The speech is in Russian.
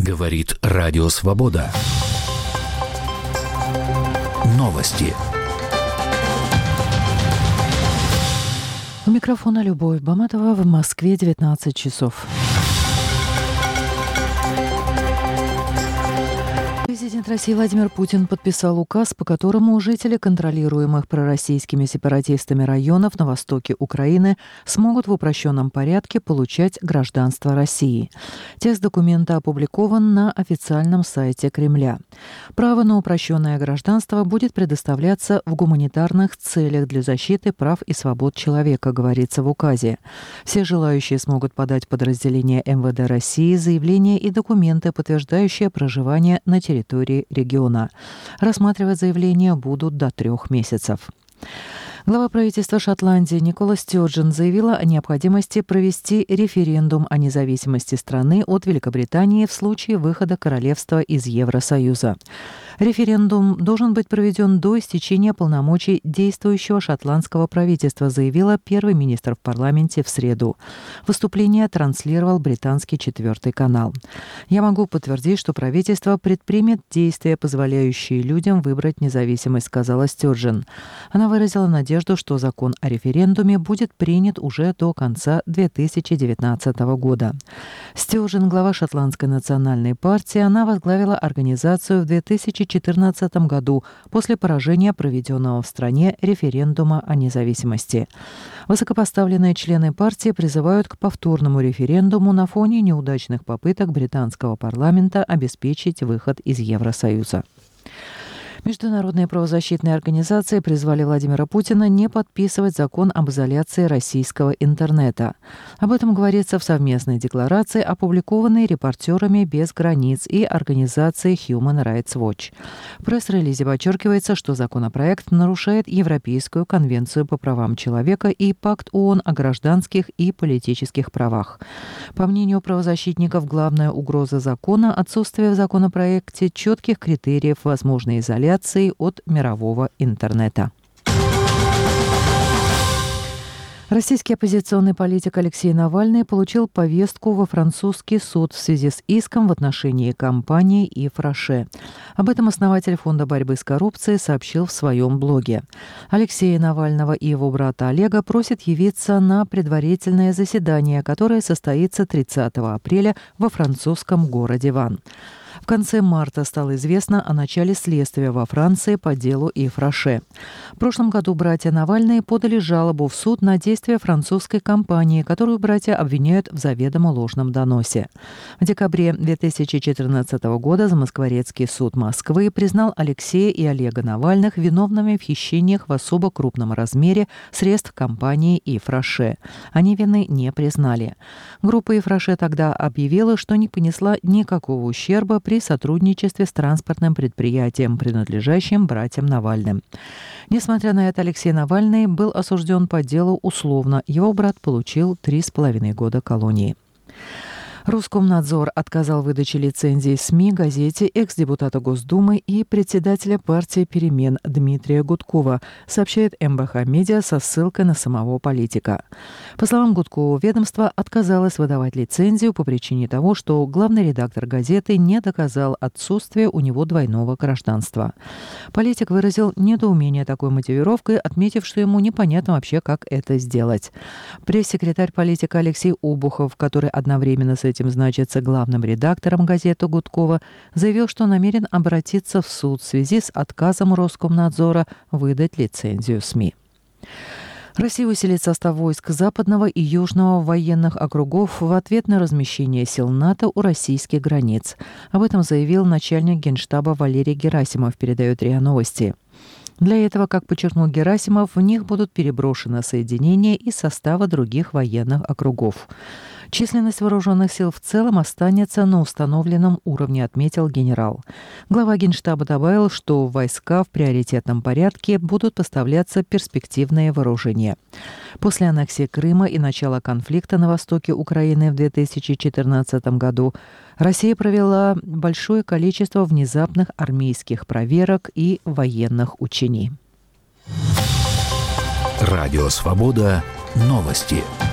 Говорит Радио Свобода. Новости. У микрофона Любовь Баматова, в Москве 19 часов. Президент России Владимир Путин подписал указ, по которому жители контролируемых пророссийскими сепаратистами районов на востоке Украины смогут в упрощенном порядке получать гражданство России. Текст документа опубликован на официальном сайте Кремля. Право на упрощенное гражданство будет предоставляться в гуманитарных целях для защиты прав и свобод человека, говорится в указе. Все желающие смогут подать в подразделение МВД России заявления и документы, подтверждающие проживание на территории региона. Рассматривать заявления будут до 3 месяцев. Глава правительства Шотландии Никола Стёрджен заявила о необходимости провести референдум о независимости страны от Великобритании в случае выхода королевства из Евросоюза. Референдум должен быть проведен до истечения полномочий действующего шотландского правительства, заявила первый министр в парламенте в среду. Выступление транслировал британский 4-й канал. «Я могу подтвердить, что правительство предпримет действия, позволяющие людям выбрать независимость», сказала Стёрджен. Она выразила надежду, что закон о референдуме будет принят уже до конца 2019 года. Стёрджен, глава Шотландской национальной партии, она возглавила организацию в 2014 году после поражения проведенного в стране референдума о независимости. Высокопоставленные члены партии призывают к повторному референдуму на фоне неудачных попыток британского парламента обеспечить выход из Евросоюза. Международные правозащитные организации призвали Владимира Путина не подписывать закон об изоляции российского интернета. Об этом говорится в совместной декларации, опубликованной «Репортерами без границ» и организацией Human Rights Watch. В пресс-релизе подчеркивается, что законопроект нарушает Европейскую конвенцию по правам человека и Пакт ООН о гражданских и политических правах. По мнению правозащитников, главная угроза закона – отсутствие в законопроекте четких критериев возможной изоляции от мирового интернета. Российский оппозиционный политик Алексей Навальный получил повестку во французский суд в связи с иском в отношении компании Yves Rocher. Об этом основатель Фонда борьбы с коррупцией сообщил в своем блоге. Алексея Навального и его брата Олега просят явиться на предварительное заседание, которое состоится 30 апреля во французском городе Ван. В конце марта стало известно о начале следствия во Франции по делу Yves Rocher. В прошлом году братья Навальные подали жалобу в суд на действия французской компании, которую братья обвиняют в заведомо ложном доносе. В декабре 2014 года Замоскворецкий суд Москвы признал Алексея и Олега Навальных виновными в хищениях в особо крупном размере средств компании Yves Rocher. Они вины не признали. Группа Yves Rocher тогда объявила, что не понесла никакого ущерба при сотрудничестве с транспортным предприятием, принадлежащим братьям Навальным. Несмотря на это, Алексей Навальный был осужден по делу условно. Его брат получил 3,5 года колонии. Роскомнадзор отказал в выдаче лицензии СМИ газете экс-депутата Госдумы и председателя партии «Перемен» Дмитрия Гудкова, сообщает МБХ Медиа со ссылкой на самого политика. По словам Гудкова, ведомство отказалось выдавать лицензию по причине того, что главный редактор газеты не доказал отсутствие у него двойного гражданства. Политик выразил недоумение такой мотивировкой, отметив, что ему непонятно вообще, как это сделать. Пресс-секретарь политика Алексей Обухов, который одновременно с этим значится главным редактором газеты Гудкова, заявил, что намерен обратиться в суд в связи с отказом Роскомнадзора выдать лицензию СМИ. Россия усилит состав войск Западного и Южного военных округов в ответ на размещение сил НАТО у российских границ. Об этом заявил начальник Генштаба Валерий Герасимов, передает РИА Новости. Для этого, как подчеркнул Герасимов, в них будут переброшены соединения из состава других военных округов. Численность вооруженных сил в целом останется на установленном уровне, отметил генерал. Глава Генштаба добавил, что в войска в приоритетном порядке будут поставляться перспективные вооружения. После аннексии Крыма и начала конфликта на востоке Украины в 2014 году Россия провела большое количество внезапных армейских проверок и военных учений. Радио «Свобода». Новости.